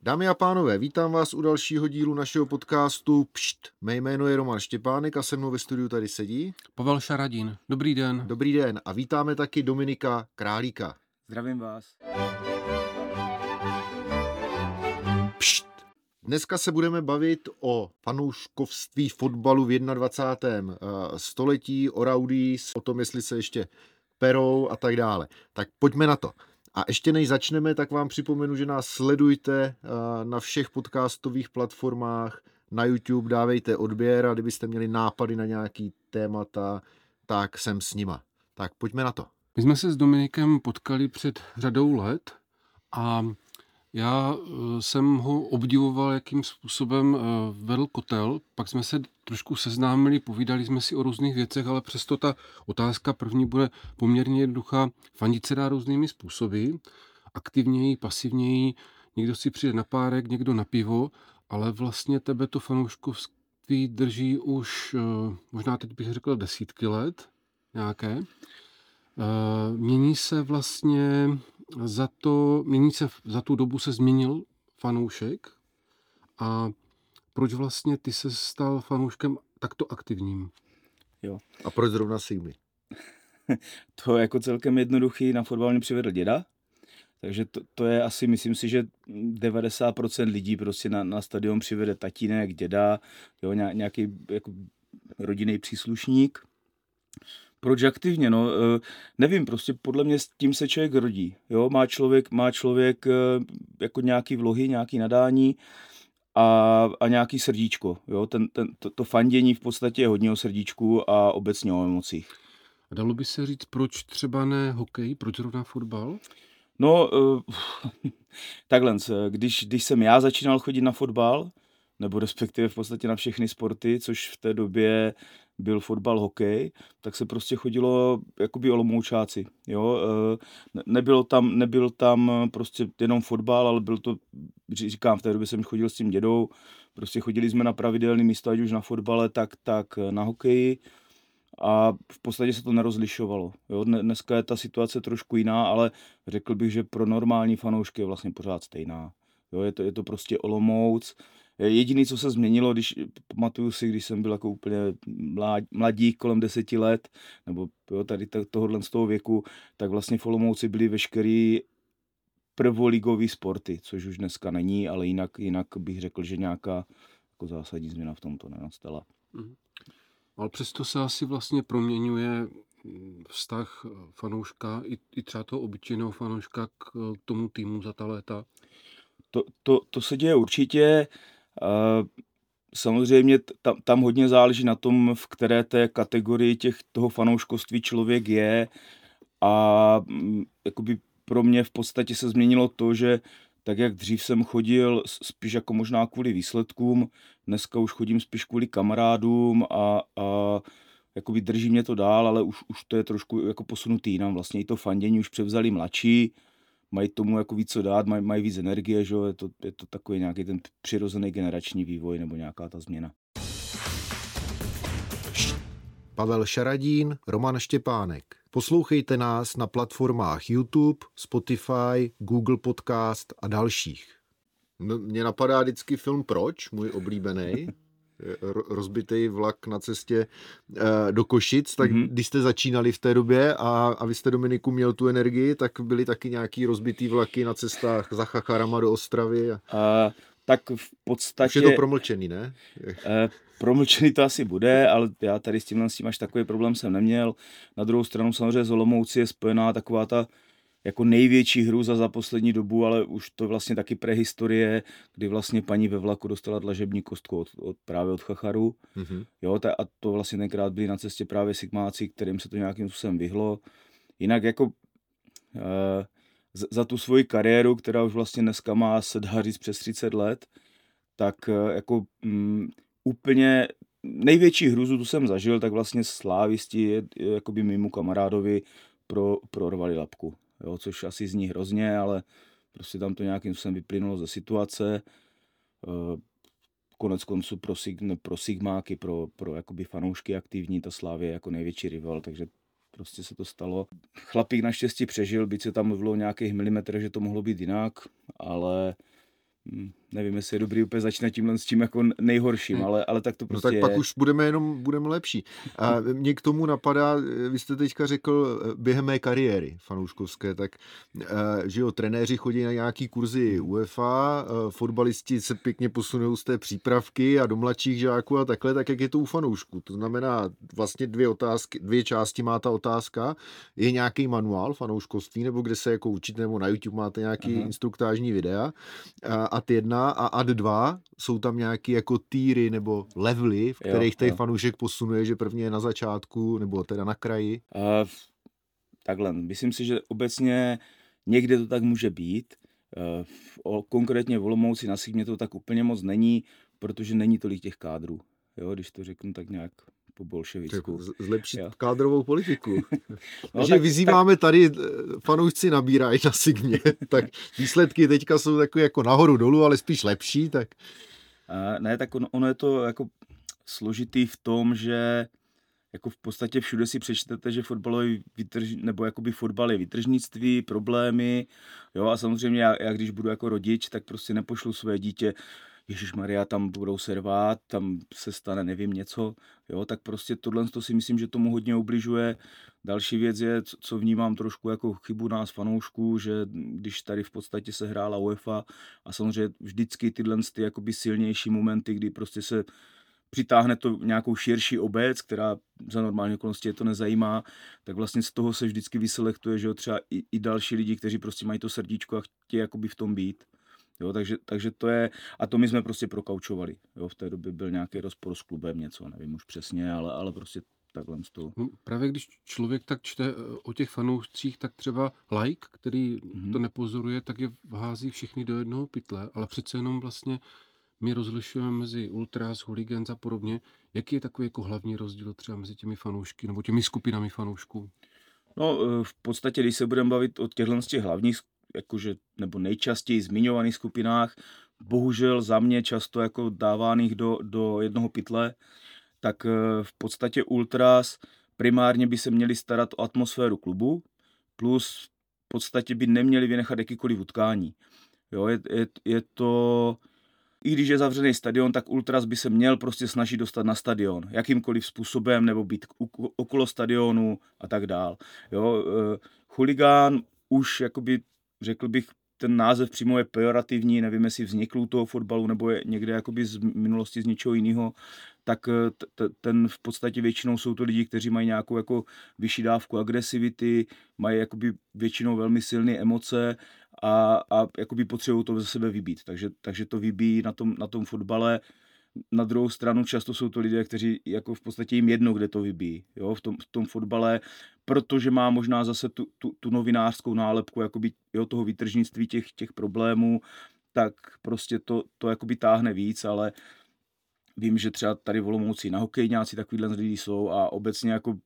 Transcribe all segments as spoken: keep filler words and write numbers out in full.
Dámy a pánové, vítám vás u dalšího dílu našeho podcastu Pšt. Mé jméno je Roman Štěpánek a se mnou ve studiu tady sedí Pavel Šaradín. Dobrý den. Dobrý den a vítáme taky Dominika Králíka. Zdravím vás. Pšt. Dneska se budeme bavit o fanouškovství fotbalu v dvacátém prvním století, o rowdies, o tom, jestli se ještě perou a tak dále. Tak pojďme na to. A ještě než začneme, tak vám připomenu, že nás sledujte na všech podcastových platformách, na YouTube, dávejte odběr a kdybyste měli nápady na nějaký témata, tak jsem s nima. Tak pojďme na to. My jsme se s Dominikem potkali před řadou let a já jsem ho obdivoval, jakým způsobem vedl kotel. Pak jsme se trošku seznámili, povídali jsme si o různých věcech, ale přesto ta otázka první bude poměrně jednoduchá. Fandit se dá různými způsoby, aktivněji, pasivněji, někdo si přijde na párek, někdo na pivo, ale vlastně tebe to fanouškovství drží už, možná teď bych řekl, desítky let nějaké. Mění se vlastně za to, mění se za tu dobu se změnil fanoušek a proč vlastně ty se stal fanouškem takto aktivním? Jo. A proč zrovna Sigmy? To je jako celkem jednoduchý, na fotbal mě přivedl děda, takže to, to je asi, myslím si, že devadesát procent lidí prostě na, na stadion přivede tatínek, děda, jo, nějaký jako rodinný příslušník. Proč aktivně? No, nevím, prostě podle mě s tím se člověk rodí. Jo? Má člověk, má člověk jako nějaký vlohy, nějaký nadání a, a nějaký srdíčko. Jo? Ten, ten, to, to fandění v podstatě je hodně o srdíčku a obecně o emocích. A dalo by se říct, proč třeba ne hokej, proč zrovna fotbal? No, takhle, když, když jsem já začínal chodit na fotbal, nebo respektive v podstatě na všechny sporty, což v té době byl fotbal, hokej, tak se prostě chodilo jakoby Olomoučáci, jo, nebylo tam, nebyl tam prostě jenom fotbal, ale byl to, říkám, v té době jsem chodil s tím dědou, prostě chodili jsme na pravidelné místo, ať už na fotbale, tak, tak na hokeji a v podstatě se to nerozlišovalo, jo, dneska je ta situace trošku jiná, ale řekl bych, že pro normální fanoušky je vlastně pořád stejná, jo, je to, je to prostě Olomouc. Jediné, co se změnilo, když pamatuju si, když jsem byl jako úplně mladík, kolem deseti let, nebo jo, tady tohohle z toho věku, tak vlastně v Olomouci byly veškerý prvoligový sporty, což už dneska není, ale jinak, jinak bych řekl, že nějaká jako zásadní změna v tomto nenastala. Mhm. Ale přesto se asi vlastně proměňuje vztah fanouška, i, i třeba toho obyčejného fanouška k tomu týmu za ta léta. To, to, to se děje určitě. Samozřejmě tam, tam hodně záleží na tom, v které té kategorii těch, toho fanouškovství člověk je a jakoby pro mě v podstatě se změnilo to, že tak jak dřív jsem chodil spíš jako možná kvůli výsledkům, dneska už chodím spíš kvůli kamarádům a, a jakoby drží mě to dál, ale už, už to je trošku jako posunutý jinam. Vlastně i to fandění už převzali mladší, mají tomu jako víc co dát, mají, mají víc energie, že je to, je to takový nějaký ten přirozený generační vývoj nebo nějaká ta změna. Pavel Šaradín, Roman Štěpánek. Poslouchejte nás na platformách YouTube, Spotify, Google Podcast a dalších. Mně napadá vždycky film Proč, můj oblíbený. Rozbitý vlak na cestě do Košic, tak mm-hmm. když jste začínali v té době a, a vy jste, Dominiku, měl tu energii, tak byly taky nějaký rozbitý vlaky na cestách za Chacharama do Ostravy. A... A, tak v podstatě... Už je to promlčený, ne? E, promlčený to asi bude, ale já tady s tímhle s tím až takový problém jsem neměl. Na druhou stranu samozřejmě z Olomouci je spojená taková ta jako největší hrůza za poslední dobu, ale už to vlastně taky prehistorie, kdy vlastně paní ve vlaku dostala dlažební kostku od, od, právě od Chacharu. Mm-hmm. Jo, ta, a to vlastně tenkrát byli na cestě právě sigmáci, kterým se to nějakým způsobem vyhlo. Jinak jako e, za, za tu svoji kariéru, která už vlastně dneska má, se dá říct, přes třicet let, tak e, jako mm, úplně největší hruzu tu jsem zažil, tak vlastně slávisti jakoby mimo kamarádovi pro, prorvali lapku. Jo, což asi zní hrozně, ale prostě tam to nějakým způsobem vyplynulo ze situace. Konec konců pro, sig, pro sigmáky, pro, pro jakoby fanoušky aktivní, ta Slavie jako největší rival, takže prostě se to stalo. Chlapík naštěstí přežil, byť se tam mluvilo o nějakých milimetrech, že to mohlo být jinak, ale hm, nevím, jestli je dobrý úplně začínat tímhle s tím jako nejhorším, Hmm. ale, ale tak to No prostě tak je. pak už budeme jenom budeme lepší. A mě k tomu napadá, vy jste teďka řekl během mé kariéry fanouškovské, tak že jo, trenéři chodí na nějaký kurzy UEFA, fotbalisti se pěkně posunou z té přípravky a do mladších žáků a takhle, tak jak je to u fanoušků. To znamená vlastně dvě otázky, dvě části má ta otázka. Je nějaký manuál fanouškovství, nebo kde se jako učit, nebo na YouTube máte nějaký Aha. instruktážní videa. A ad jedna a ad dva jsou tam nějaký jako týry nebo levely, v kterých ten fanoušek posunuje, že první je na začátku, nebo teda na kraji. Uh, takhle, myslím si, že obecně někde to tak může být. Uh, o, konkrétně v Olomouci na Sigmě to tak úplně moc není, protože není tolik těch kádrů. Jo, když to řeknu tak nějak po bolševicku. Zlepšit jo. kádrovou politiku. No, Takže tak, vyzýváme tak... tady, fanoušci nabírají na Sigmě, tak výsledky teďka jsou takové jako nahoru dolů, ale spíš lepší, tak... Uh, ne, tak ono, ono je to jako složitý v tom, že jako v podstatě všude si přečtete, že fotbalový výtrž, nebo jakoby fotbal je výtržnictví, problémy, jo, a samozřejmě já, já když budu jako rodič, tak prostě nepošlu své dítě, ježišmarja, tam budou se rvát, tam se stane nevím něco, jo, tak prostě tohle to si myslím, že tomu hodně ubližuje. Další věc je, co vnímám trošku jako chybu nás fanoušků, že když tady v podstatě se hrála UEFA a samozřejmě vždycky tyhle ty jakoby silnější momenty, kdy prostě se přitáhne to nějakou širší obec, která za normální okolnosti je to nezajímá, tak vlastně z toho se vždycky vyselektuje, že jo, třeba i, i další lidi, kteří prostě mají to srdíčko a chtějí jakoby v tom být. Jo, takže, takže to je, a to my jsme prostě prokaučovali. Jo, v té době byl nějaký rozpor s klubem, něco, nevím už přesně, ale, ale prostě takhle z toho. No, právě když člověk tak čte o těch fanoušcích, tak třeba like, který mm-hmm. to nepozoruje, tak je vhází všechny do jednoho pytle, ale přece jenom vlastně my rozlišujeme mezi ultras, hooligans a podobně. Jaký je takový jako hlavní rozdíl třeba mezi těmi fanoušky nebo těmi skupinami fanoušků? No, v podstatě, když se budeme bavit o těchto z těch hlavních, jakože, nebo nejčastěji zmiňovaných skupinách, bohužel za mě často jako dávaných do, do jednoho pytle, tak v podstatě ultras primárně by se měli starat o atmosféru klubu, plus v podstatě by neměli vynechat jakýkoliv utkání. Jo, je, je, je to... I když je zavřený stadion, tak ultras by se měl prostě snažit dostat na stadion. Jakýmkoliv způsobem, nebo být okolo stadionu a tak dál. Jo, chuligán už, jakoby, řekl bych, ten název přímo je pejorativní, nevím, jestli vznikl u toho fotbalu, nebo je někde jakoby z minulosti z něčeho jiného, tak t- ten v podstatě většinou jsou to lidi, kteří mají nějakou jako vyšší dávku agresivity, mají jakoby většinou velmi silné emoce a, a jakoby potřebují to ze sebe vybít. Takže, takže to vybíjí na tom, na tom fotbale. Na druhou stranu často jsou to lidé, kteří jako v podstatě jim jedno, kde to vybíjí, jo, v tom, v tom fotbale, protože má možná zase tu, tu, tu novinářskou nálepku jakoby, jo, toho výtržnictví těch, těch problémů, tak prostě to, to jakoby táhne víc, ale vím, že třeba tady v Olomouci na hokejňáci takovýhle lidi jsou a obecně jako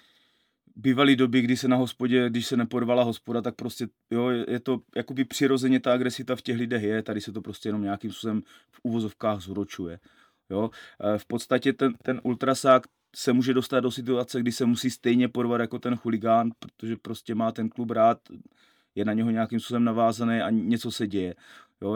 bývaly doby, kdy se na hospodě, když se nepodvala hospoda, tak prostě jo, je to jakoby přirozeně ta agresita v těch lidech je, tady se to prostě jenom nějakým způsobem v uvozovkách zúročuje. Jo. V podstatě ten, ten ultrasák se může dostat do situace, kdy se musí stejně porvat jako ten chuligán, protože prostě má ten klub rád, je na něho nějakým způsobem navázaný a něco se děje. Jo.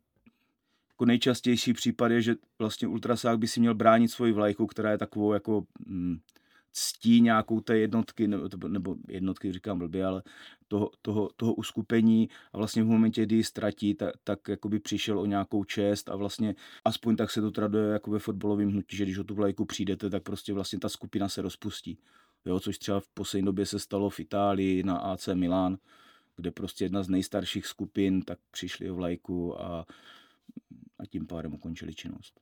Jako nejčastější případ je, že vlastně ultrasák by si měl bránit svoji vlajku, která je takovou jako hm, ctí nějakou té jednotky, nebo, nebo jednotky říkám blbě, ale toho, toho, toho uskupení a vlastně v momentě, kdy ji ztratí, tak, tak jakoby přišel o nějakou čest a vlastně aspoň tak se to traduje jako ve fotbalovém hnutí, že když o tu vlajku přijdete, tak prostě vlastně ta skupina se rozpustí. Jo, což třeba v poslední době se stalo v Itálii na A C Milan, kde prostě jedna z nejstarších skupin, tak přišli o vlajku a, a tím pádem ukončili činnost.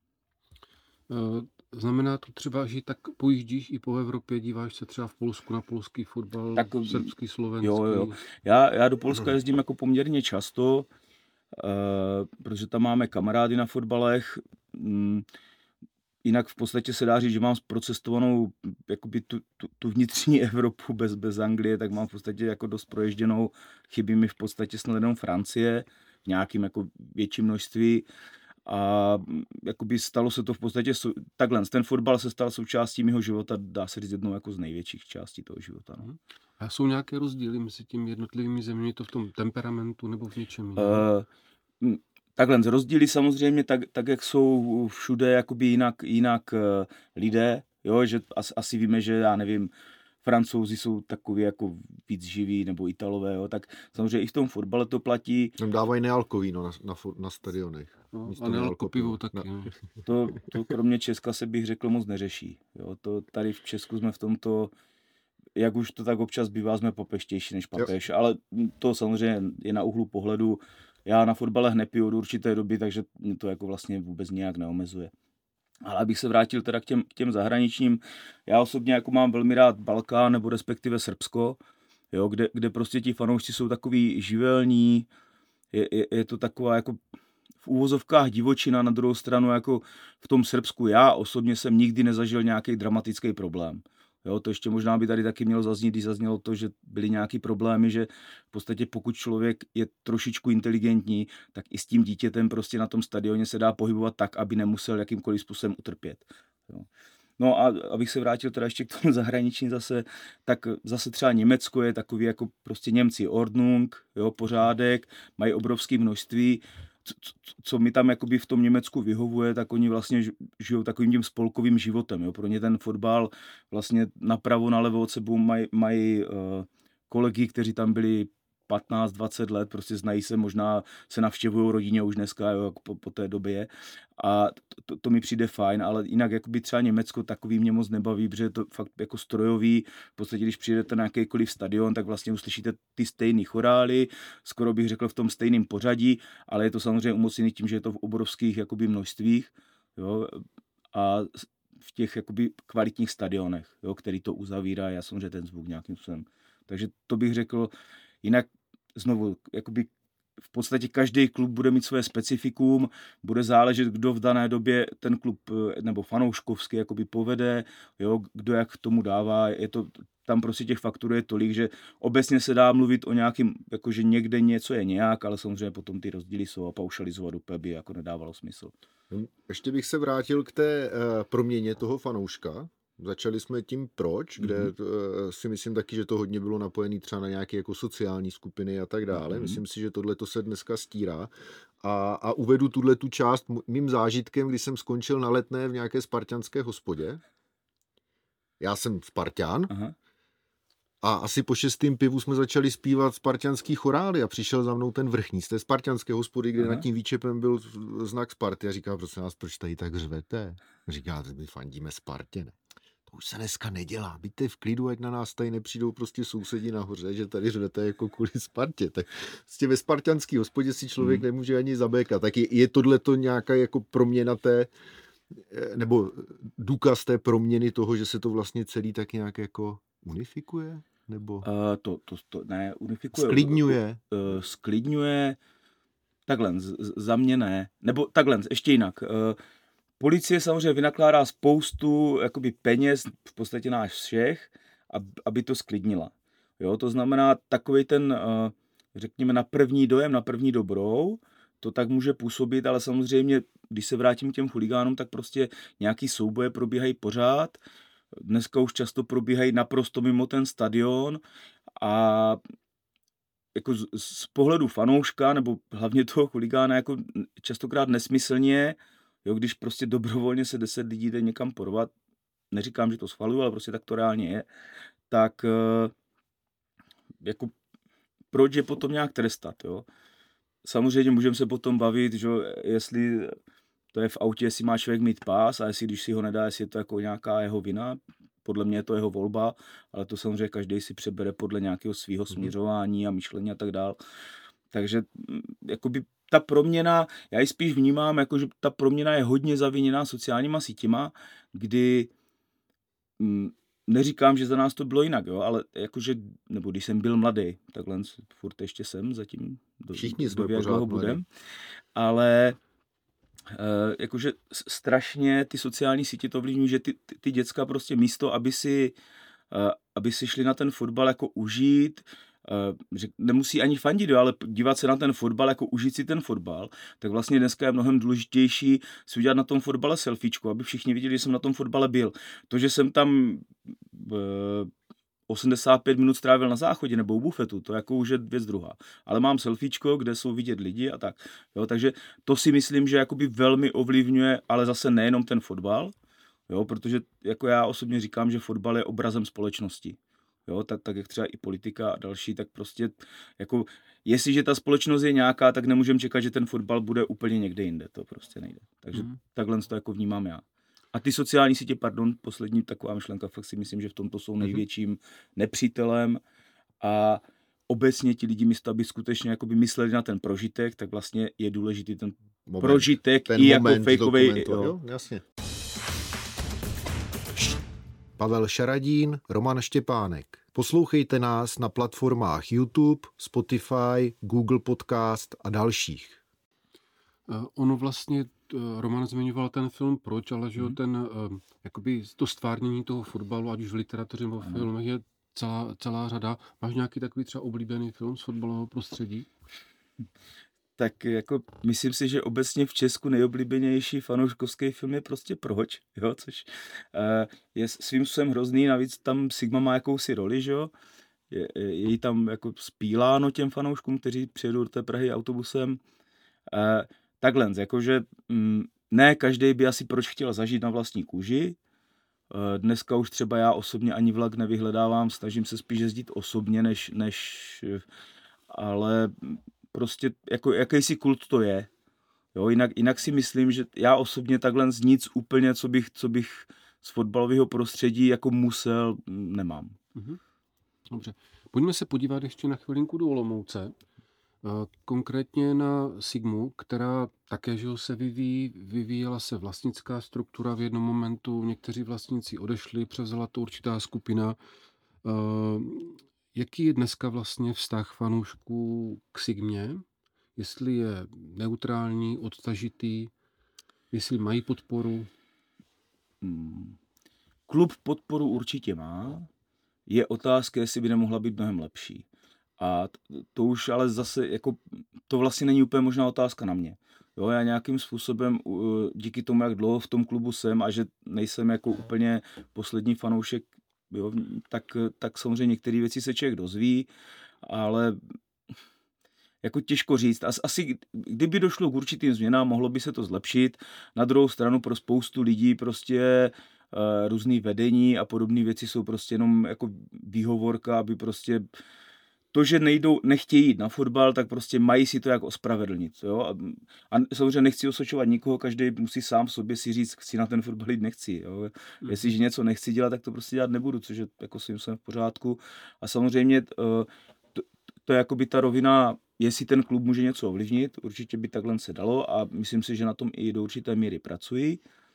Znamená to třeba, že tak pojíždíš i po Evropě, díváš se třeba v Polsku na polský fotbal, tak, srbský, slovenský? Jo, jo. Já, já do Polska jezdím jako poměrně často, uh, protože tam máme kamarády na fotbalech. Um, jinak v podstatě se dá říct, že mám procestovanou jakoby tu, tu, tu vnitřní Evropu bez, bez Anglie, tak mám v podstatě jako dost proježděnou. Chybí mi v podstatě snad jenom Francie v nějakým jako větším množství. A jakoby stalo se to v podstatě takhle. Ten fotbal se stal součástí mého života, dá se říct jednou jako z největších částí toho života. No. A jsou nějaké rozdíly mezi těmi jednotlivými zeměmi, to v tom temperamentu nebo v něčem? Uh, takhle, rozdíly samozřejmě tak, tak jak jsou všude jakoby jinak, jinak lidé, jo, že asi, asi víme, že já nevím, Francouzi jsou takový jako víc živí, nebo Italové, jo, tak samozřejmě i v tom fotbale to platí. Tam dávají nealkovíno na, na, na stadionech. No, a nealko pivo taky. No. To, to kromě Česka se bych řekl moc neřeší. Jo, to tady v Česku jsme v tomto, jak už to tak občas bývá, jsme popeštější než papež, jo. Ale to samozřejmě je na úhlu pohledu. Já na fotbale nepiju od určité doby, takže mě to jako vlastně vůbec nějak neomezuje. Ale abych se vrátil teda k těm, k těm zahraničním, já osobně jako mám velmi rád Balkán nebo respektive Srbsko, jo, kde, kde prostě ti fanoušci jsou takový živelní, je, je, je to taková jako v úvozovkách divočina, na druhou stranu jako v tom Srbsku já osobně jsem nikdy nezažil nějaký dramatický problém. Jo, to ještě možná by tady taky mělo zaznít, když zaznělo to, že byly nějaký problémy, že v podstatě pokud člověk je trošičku inteligentní, tak i s tím dítětem prostě na tom stadioně se dá pohybovat tak, aby nemusel jakýmkoliv způsobem utrpět. Jo. No a abych se vrátil teda ještě k tomu zahraničí zase, tak zase třeba Německo je takový jako prostě Němci, Ordnung, jo, pořádek, mají obrovské množství. Co, co mi tam jakoby v tom Německu vyhovuje, tak oni vlastně žijou takovým tím spolkovým životem. Jo. Pro ně ten fotbal vlastně napravo, nalevo od sebou mají, mají uh, kolegy, kteří tam byli patnáct dvacet let, prostě znají se, možná se navštěvují rodině už dneska, jo, po, po té době. A to, to, to mi přijde fajn, ale jinak jakoby třeba Německo takový mě moc nebaví, protože je to fakt jako strojový. V podstatě, když přijedete na jakýkoliv stadion, tak vlastně uslyšíte ty stejný chorály, skoro bych řekl v tom stejném pořadí, ale je to samozřejmě umocněný tím, že je to v obrovských jakoby množstvích, jo, a v těch jakoby kvalitních stadionech, jo, který to uzavírá, já samozřejmě ten zvuk nějakým způsobem. Takže to bych řekl, jinak znovu, jakoby v podstatě každý klub bude mít své specifikum, bude záležet, kdo v dané době ten klub nebo fanouškovský jakoby povede, jo, kdo jak tomu dává, je to, tam prostě těch faktorů je tolik, že obecně se dá mluvit o nějakým, jakože někde něco je nějak, ale samozřejmě potom ty rozdíly jsou a paušalizovat úplně by jako nedávalo smysl. Ještě bych se vrátil k té uh, proměně toho fanouška. Začali jsme tím proč, kde mm-hmm. si myslím taky, že to hodně bylo napojené třeba na nějaké jako sociální skupiny a tak dále. Mm-hmm. Myslím si, že tohle to se dneska stírá. A, a uvedu tuhle tu část mým zážitkem, když jsem skončil na Letné v nějaké spartanské hospodě. Já jsem Spartan. Aha. A asi po šestým pivu jsme začali zpívat spartanský chorály a přišel za mnou ten vrchní z té spartanské hospody, kde Aha. nad tím výčepem byl znak Sparty a říká, prosím vás, proč tady tak řvete? Říká, my fandíme Spartě, ne? To už se dneska nedělá, byďte v klidu, ať na nás tady nepřijdou prostě sousedi nahoře, že tady řvete jako kvůli Spartě. Tak vlastně ve spartanský hospodě si člověk hmm. nemůže ani zabékat. Tak je, je tohleto nějaká jako proměna té, nebo důkaz té proměny toho, že se to vlastně celý tak nějak jako unifikuje? Nebo uh, to, to, to ne, unifikuje. Sklidňuje. Uh, sklidňuje. Takhle, z, za mě ne. Nebo takhle, ještě jinak. Uh, policie samozřejmě vynakládá spoustu jakoby peněz, v podstatě náš všech, aby to sklidnila. Jo, to znamená takovej ten, uh, řekněme, na první dojem, na první dobrou, to tak může působit, ale samozřejmě, když se vrátím k těm chuligánům, tak prostě nějaký souboje probíhají pořád. Dneska už často probíhají naprosto mimo ten stadion a jako z, z pohledu fanouška nebo hlavně toho chuligána jako častokrát nesmyslně, jo, když prostě dobrovolně se deset lidí jde někam porvat, neříkám, že to schvaluju, ale prostě tak to reálně je, tak jako proč je potom nějak trestat, jo? Samozřejmě můžeme se potom bavit, že jestli to je v autě, jestli má člověk mít pás a jestli když si ho nedá, jestli je to jako nějaká jeho vina. Podle mě je to jeho volba, ale to samozřejmě každý si přebere podle nějakého svého směřování a myšlení a tak dál. Takže jakoby ta proměna, já ji spíš vnímám, jako, že ta proměna je hodně zaviněná sociálníma sítěma, kdy hm, neříkám, že za nás to bylo jinak, jo, ale jakože, nebo když jsem byl mladý, takhle furt ještě jsem zatím, do, všichni jsme do pořád budem, ale Uh, jakože strašně ty sociální sítě to ovlivňují, že ty, ty, ty děcka prostě místo, aby si, uh, aby si šli na ten fotbal jako užít, uh, že nemusí ani fandit, jo, ale dívat se na ten fotbal, jako užít si ten fotbal, tak vlastně dneska je mnohem důležitější si udělat na tom fotbale selfiečku, aby všichni viděli, že jsem na tom fotbale byl. To, že jsem tam uh, osmdesát pět minut strávil na záchodě nebo u bufetu, to jako už je věc druhá. Ale mám selfiečko, kde jsou vidět lidi a tak. Jo, takže to si myslím, že jakoby velmi ovlivňuje, ale zase nejenom ten fotbal, jo, protože jako já osobně říkám, že fotbal je obrazem společnosti. Jo, tak, tak jak třeba i politika a další, tak prostě jako, jestliže ta společnost je nějaká, tak nemůžeme čekat, že ten fotbal bude úplně někde jinde, to prostě nejde. Takže mm. takhle to jako vnímám já. A ty sociální sítě, pardon, poslední taková myšlenka, fakt si myslím, že v tomto jsou největším nepřítelem a obecně ti lidi místo, aby skutečně jakoby mysleli na ten prožitek, tak vlastně je důležitý ten moment, prožitek ten i jako fejkovej. Jo, jasně. Pavel Šaradín, Roman Štěpánek. Poslouchejte nás na platformách YouTube, Spotify, Google Podcast a dalších. Ono vlastně, Roman zmiňoval ten film Proč, ale že hmm. ten, jakoby to stvárnění toho fotbalu, ať už v literatuře nebo v hmm. filmech, je celá, celá řada. Máš nějaký takový třeba oblíbený film z fotbalového prostředí? Tak jako myslím si, že obecně v Česku nejoblíbenější fanouškovský film je prostě Proč, jo, což uh, je svým způsobem hrozný, navíc tam Sigma má jakousi roli, že jo, je, je jí tam jako spíláno těm fanouškům, kteří přijedou do té Prahy autobusem. Uh, takhle, jakože mm, ne každý by asi Proč chtěl zažít na vlastní kůži. Uh, dneska už třeba já osobně ani vlak nevyhledávám, snažím se spíš jezdit osobně, než, než ale prostě jako jakýsi kult to je. Jo, jinak, jinak si myslím, že já osobně takhle z nic úplně, co bych, co bych z fotbalového prostředí jako musel, nemám. Mhm. Dobře. Pojďme se podívat ještě na chvilinku do Olomouce. Konkrétně na Sigmu, která také že se vyvíjí, vyvíjela se vlastnická struktura v jednom momentu, někteří vlastníci odešli, převzala to určitá skupina. Jaký je dneska vlastně vztah fanoušků k Sigmě? Jestli je neutrální, odtažitý, jestli mají podporu? Hmm. Klub podporu určitě má. Je otázka, jestli by nemohla být mnohem lepší. A to už ale zase, jako, to vlastně není úplně možná otázka na mě. Jo, já nějakým způsobem díky tomu, jak dlouho v tom klubu jsem a že nejsem jako úplně poslední fanoušek, jo, tak, tak samozřejmě některé věci se člověk dozví, ale jako těžko říct. Asi kdyby došlo k určitým změnám, mohlo by se to zlepšit. Na druhou stranu pro spoustu lidí prostě uh, různý vedení a podobné věci jsou prostě jenom jako výhovorka, aby prostě to, že nejdou, nechtějí jít na fotbal, tak prostě mají si to jak ospravedlnit. Jo? A, a samozřejmě nechci osočovat nikoho, každý musí sám sobě si říct, chci na ten fotbal jít, nechci. Jo? Mm. Jestliže něco nechci dělat, tak to prostě dělat nebudu, což je jako svým jsem v pořádku. A samozřejmě to, to je jakoby ta rovina, jestli ten klub může něco ovlivnit, určitě by takhle se dalo a myslím si, že na tom i do určité míry pracují.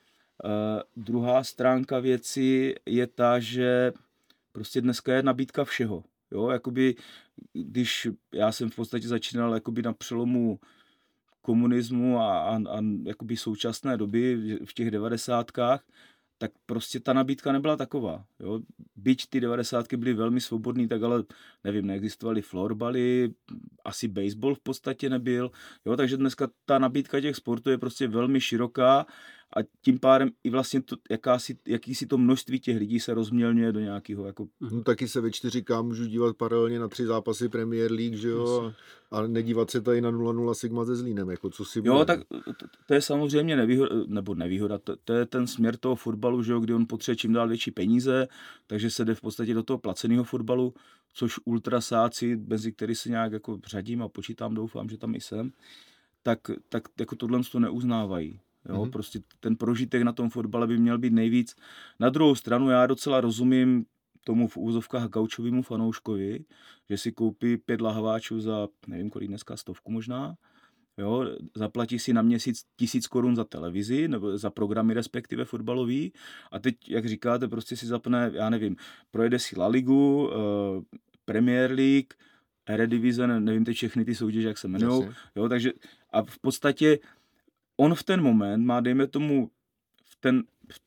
Uh, druhá stránka věci je ta, že prostě dneska je nabídka všeho. Jo, jakoby, když já jsem v podstatě začínal jakoby na přelomu komunismu a, a, a jakoby současné doby v těch devadesátkách, tak prostě ta nabídka nebyla taková. Jo. Byť ty devadesátky byly velmi svobodný, tak ale nevím, neexistovaly florbaly, asi baseball v podstatě nebyl. Jo, takže dneska ta nabídka těch sportů je prostě velmi široká a tím pádem i vlastně to, jakási, jakýsi to množství těch lidí se rozmělňuje do nějakého jako... No, taky se ve čtyři ká můžu dívat paralelně na tři zápasy Premier League, že jo, a, a nedívat se tady na nula nula Sigma se Zlínem, jako co si bude. Jo, tak to, to je samozřejmě nevýhoda, nebo nevýhoda, to, to je ten směr toho fotbalu, že jo, kdy on potřebuje čím dál větší peníze, takže se jde v podstatě do toho placeného fotbalu, což ultrasáci, mezi který se nějak jako řadím a počítám, doufám, že tam i jsem, tak, tak jako tohle to neuznávají. Jo, mm-hmm. Prostě ten prožitek na tom fotbale by měl být nejvíc. Na druhou stranu já docela rozumím tomu v úvozovkách gaučovému fanouškovi, že si koupí pět lahváčů za, nevím kolik dneska, stovku možná, jo, zaplatí si na měsíc tisíc korun za televizi, nebo za programy respektive fotbalový a teď, jak říkáte, prostě si zapne, já nevím, projede si La Ligu, uh, Premier League, Eredivize, nevím teď všechny ty soutěže, jak se jmenujou, jo, takže a v podstatě on v ten moment má, dejme tomu, v ten,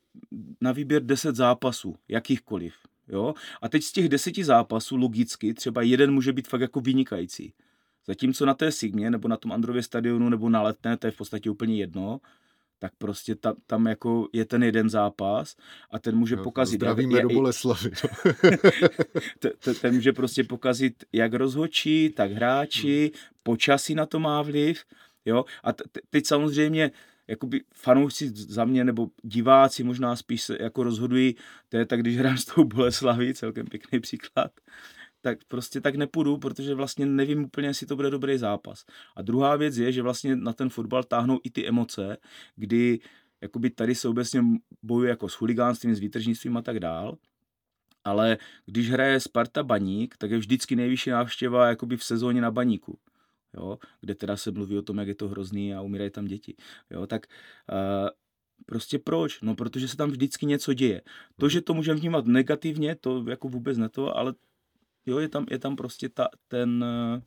na výběr deset zápasů, jakýchkoliv. Jo? A teď z těch deseti zápasů logicky třeba jeden může být fakt jako vynikající. Zatímco na té Sigmě nebo na tom Andrově stadionu nebo na Letné, to je v podstatě úplně jedno, tak prostě ta, tam jako je ten jeden zápas a ten může no, pokazit. Zdravíme jak, do Boleslavy. ten, ten může prostě pokazit jak rozhodčí, tak hráči, počasí na to má vliv, jo, a t- teď samozřejmě jakoby fanoušci za mě, nebo diváci možná spíš se jako rozhodují, to je tak, když hrám s tou Boleslaví, celkem pěkný příklad, tak prostě tak nepůjdu, protože vlastně nevím úplně, jestli to bude dobrý zápas. A druhá věc je, že vlastně na ten fotbal táhnou i ty emoce, kdy jakoby tady se obecně bojuje jako s chuligánstvím, s výtržnictvím a tak dál, ale když hraje Sparta Baník, tak je vždycky nejvyšší návštěva jakoby v sezóně na Baníku. Jo, kde teda se mluví o tom, jak je to hrozný a umírají tam děti. Jo, tak uh, prostě proč? No, protože se tam vždycky něco děje. To, že to můžeme vnímat negativně, to jako vůbec ne to, ale jo, je tam, je tam prostě ta, ten, uh,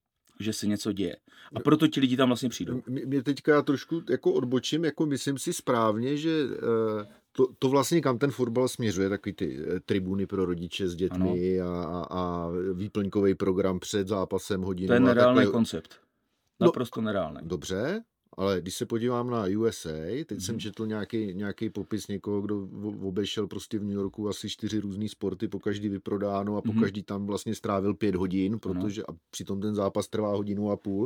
že se něco děje. A proto ti lidi tam vlastně přijdou. Mě teďka já trošku jako odbočím, jako myslím si správně, že uh, to, to vlastně kam ten fotbal směřuje, takový ty tribuny pro rodiče s dětmi a, a, a výplňkový program před zápasem hodinu. To je nereálný takhle... koncept. Naprosto no, nereálný. Dobře, ale když se podívám na U S A, teď mm. jsem četl nějaký, nějaký popis někoho, kdo obešel prostě v New Yorku asi čtyři různý sporty, po každý vyprodáno a po mm. každý tam vlastně strávil pět hodin, protože a přitom ten zápas trvá hodinu a půl.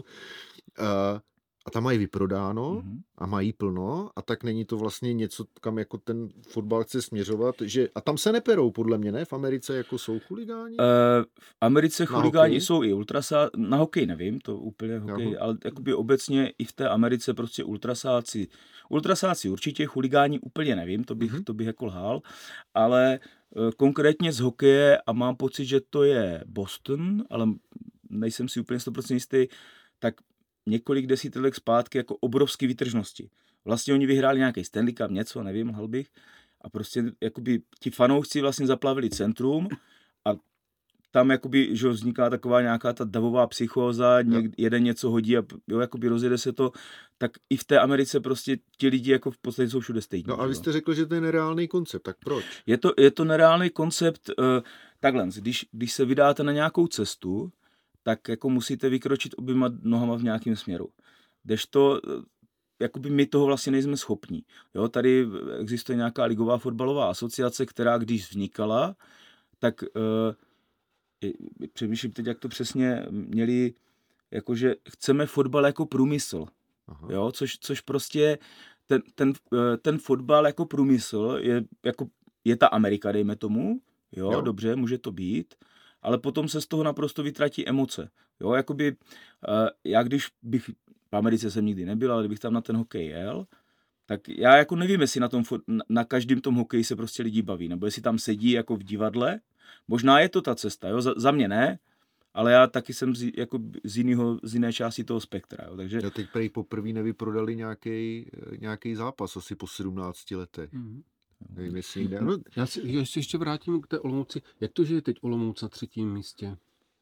Uh, a tam mají vyprodáno mm. a mají plno a tak není to vlastně něco, kam jako ten fotbal chce směřovat, že a tam se neperou podle mě, ne? V Americe jako jsou chuligáni? Uh, v Americe chuligáni jsou i ultrasa, na hokej nevím, to úplně hokej, Jaho. ale jakoby obecně i v té Americe prostě ultrasáci, ultrasáci určitě, chuligáni úplně nevím, to bych, mm. to bych jako lhal, ale uh, konkrétně z hokeje a mám pocit, že to je Boston, ale nejsem si úplně sto procent jistý, tak několik desítek let zpátky jako obrovské výtržnosti. Vlastně oni vyhráli nějaký Stanley Cup, něco, nevím, lhal bych. A prostě jakoby ti fanoušci vlastně zaplavili centrum a tam jakoby, že vzniká taková nějaká ta davová psychóza, něk, jeden něco hodí a jo, jakoby rozjede se to, tak i v té Americe prostě ti lidi jako v podstatě jsou všude stejní. No a vy jste řekl, že to je nereálný koncept, tak proč? Je to, je to nereálný koncept, uh, takhle, když, když se vydáte na nějakou cestu, tak jako musíte vykročit oběma nohama v nějakém směru. Kdežto, jakoby my toho vlastně nejsme schopní. Jo, tady existuje nějaká ligová fotbalová asociace, která když vznikala, tak uh, přemýšlím teď, jak to přesně měli, jakože chceme fotbal jako průmysl. Jo, což, což prostě ten, ten, ten fotbal jako průmysl je, jako, je ta Amerika, dejme tomu. Jo, jo, dobře, může to být. Ale potom se z toho naprosto vytratí emoce. Jo, jakoby, uh, já když bych, v Americe jsem nikdy nebyl, ale kdybych tam na ten hokej jel, tak já jako nevím, jestli na, tom, na, na každém tom hokeji se prostě lidi baví, nebo jestli tam sedí jako v divadle. Možná je to ta cesta, jo, za, za mě ne, ale já taky jsem z, jako z, jinýho, z jiné části toho spektra. Jo, takže... Já teď prej poprvé nevyprodali nějaký, nějaký zápas asi po sedmnácti letech. Mm-hmm. Nevím, jestli jde. No. Já si já si ještě vrátím k té Olomouci. Jak to, že je teď Olomouc na třetím místě?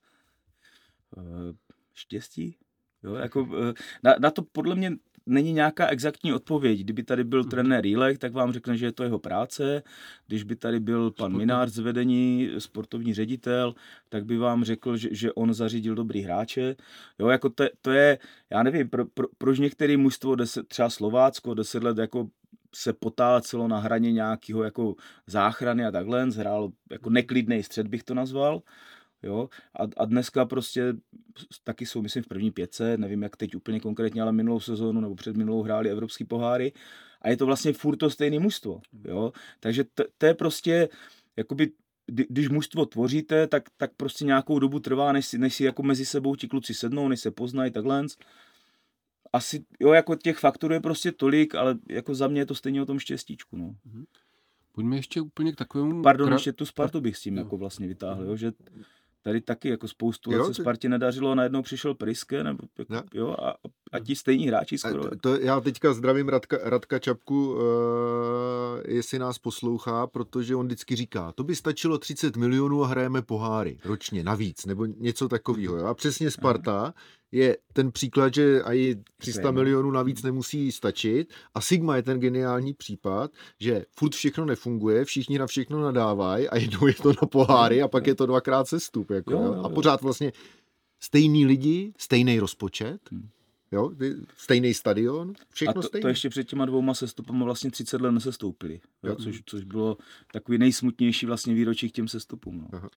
Uh, štěstí? Jo, jako, uh, na, na to podle mě není nějaká exaktní odpověď. Kdyby tady byl trenér Jílek, tak vám řekne, že je to jeho práce. Když by tady byl pan Minář z vedení, sportovní ředitel, tak by vám řekl, že, že on zařídil dobrý hráče. Jo, jako to, to je, já nevím, pro, pro, proč některé mužstvo, třeba Slovácko, deset let jako se potácelo na hraně nějakého jako záchrany a takhle, hrál jako neklidnej střed, bych to nazval. Jo? A, a dneska prostě taky jsou, myslím, v první pětce, nevím jak teď úplně konkrétně, ale minulou sezónu nebo před minulou hráli evropský poháry a je to vlastně furt to stejné mužstvo. Jo? Takže to, to je prostě, jakoby, když mužstvo tvoříte, tak, tak prostě nějakou dobu trvá, než si, než si jako mezi sebou ti kluci sednou, než se poznají, takhle. Asi, jo, jako těch faktorů je prostě tolik, ale jako za mě je to stejně o tom štěstíčku, no. Pojďme ještě úplně k takovému... Pardon, kra... ještě tu Spartu bych s tím jako vlastně vytáhl, jo, že tady taky jako spoustu let se Spartě nedařilo, najednou přišel Priske, nebo jako, jo, a, a ti stejní hráči skoro. To, to já teďka zdravím Radka, Radka Čapku, uh, jestli nás poslouchá, protože on vždycky říká, to by stačilo třicet milionů a hrajeme poháry ročně navíc, nebo něco takového. Jo? A přesně Sparta je ten příklad, že i tři sta milionů navíc nemusí stačit a Sigma je ten geniální případ, že furt všechno nefunguje, všichni na všechno nadávají a jednou je to na poháry a pak je to dvakrát sestup. Jako, jo, jo, jo. A pořád vlastně stejný lidi, stejný rozpočet, Jo, stejný stadion, všechno A to, stejné. to ještě před těma dvouma sestupama vlastně třicet let nesestoupili, jo, Jo. což, což bylo takový nejsmutnější vlastně výročí k těm sestupům. No. Aha.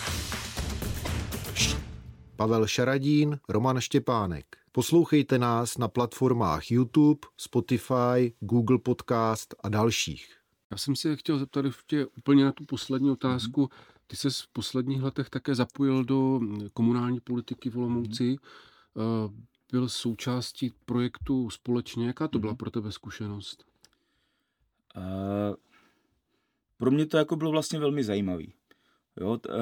Pavel Šaradín, Roman Štěpánek. Poslouchejte nás na platformách YouTube, Spotify, Google Podcast a dalších. Já jsem se chtěl zeptat ještě úplně na tu poslední otázku. Ty se v posledních letech také zapojil do komunální politiky v Olomouci. Byl součástí projektu Společně. Jaká to byla pro tebe zkušenost? Uh, pro mě to jako bylo vlastně velmi zajímavý. Jo, t, uh,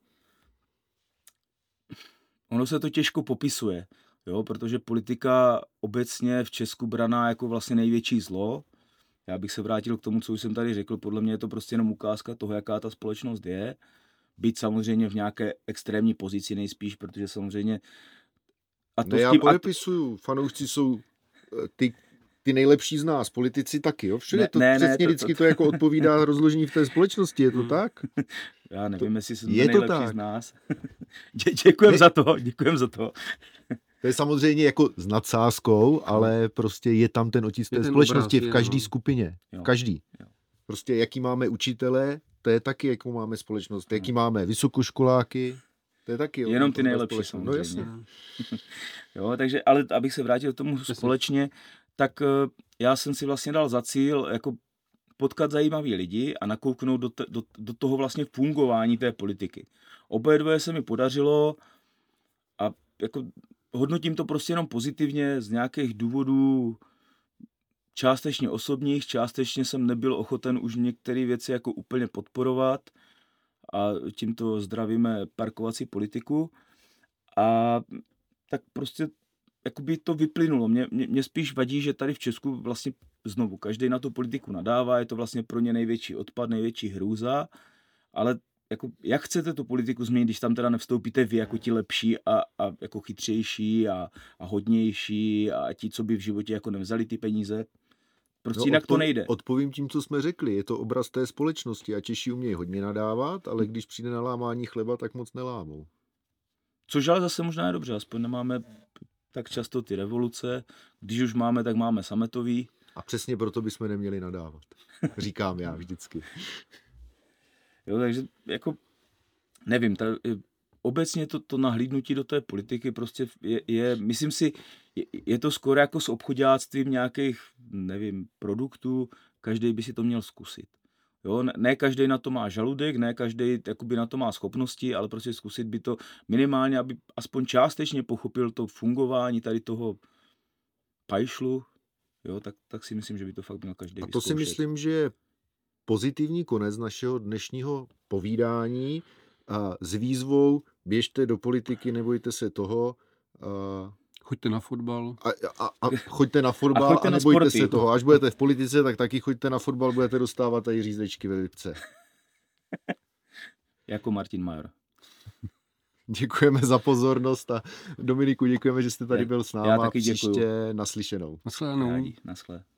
ono se to těžko popisuje, jo, protože politika obecně v Česku braná jako vlastně největší zlo. Já bych se vrátil k tomu, co už jsem tady řekl. Podle mě je to prostě jenom ukázka toho, jaká ta společnost je. Být samozřejmě v nějaké extrémní pozici nejspíš, protože samozřejmě... A to ne, já tím, podepisuju. Fanoušci jsou ty, ty nejlepší z nás, politici taky. Jo? Všude Ne, to ne, ne, přesně to- vždycky to- to jako odpovídá rozložení v té společnosti. Je to tak? Já nevím, jestli jsem je to to nejlepší tak. z nás. Dě, děkujem Ne. za to, děkujem za to. To je samozřejmě jako s nadsázkou, ale prostě je tam ten otisk Je té ten společnosti obraz, v každé je, no. skupině. Jo. V každý. Jo. Prostě jaký máme učitele, to je taky, jakou máme společnost. Jaký máme vysokoškoláky, to je taky. Jenom ty ta nejlepší společnost. No samozřejmě. jasně. Jo, takže, ale abych se vrátil k tomu společně, tak eh, já jsem si vlastně dal za cíl jako potkat zajímavý lidi a nakouknout do, te, do, do toho vlastně fungování té politiky. Oboje dvoje se mi podařilo a jako hodnotím to prostě jenom pozitivně z nějakých důvodů částečně osobních, částečně jsem nebyl ochoten už některé věci jako úplně podporovat a tímto zdravíme parkovací politiku a tak prostě jakoby to vyplynulo. Mě, mě, mě spíš vadí, že tady v Česku vlastně znovu každý na tu politiku nadává, je to vlastně pro ně největší odpad, největší hrůza, ale jako, jak chcete tu politiku změnit, když tam teda nevstoupíte vy jako ti lepší a, a jako chytřejší a, a hodnější a ti, co by v životě jako nevzali ty peníze. Prostě No, jinak odpo- to nejde. Odpovím tím, co jsme řekli. Je to obraz té společnosti a Češi umějí hodně nadávat, ale když přijde na lámání chleba, tak moc nelámou. Což ale zase možná je dobře, aspoň nemáme tak často ty revoluce. Když už máme, tak máme sametový. A přesně proto bychom neměli nadávat. Říkám já vždycky. Jo, takže jako nevím, ta, obecně to, to nahlídnutí do té politiky prostě je, je myslím si, je, je to skoro jako s obchodáctvím nějakých, nevím, produktů, každý by si to měl zkusit. Jo, ne, ne každý na to má žaludek, ne každý jakoby na to má schopnosti, ale prostě zkusit by to minimálně, aby aspoň částečně pochopil to fungování tady toho pajšlu, jo, tak, tak si myslím, že by to fakt měl každý A to si vyzkoušet. myslím, že je pozitivní konec našeho dnešního povídání a s výzvou běžte do politiky, nebojte se toho a, Choďte na fotbal. a, a, a choďte na fotbal A a, choďte a na nebojte sporty. se toho. Až budete v politice, tak taky choďte na fotbal, budete dostávat tady řízečky ve Lipce. Jako Martin Major. Děkujeme za pozornost a Dominiku, děkujeme, že jste tady byl s náma. Já taky děkuju. Příště naslyšenou. Naschledanou. Rádi, naschle.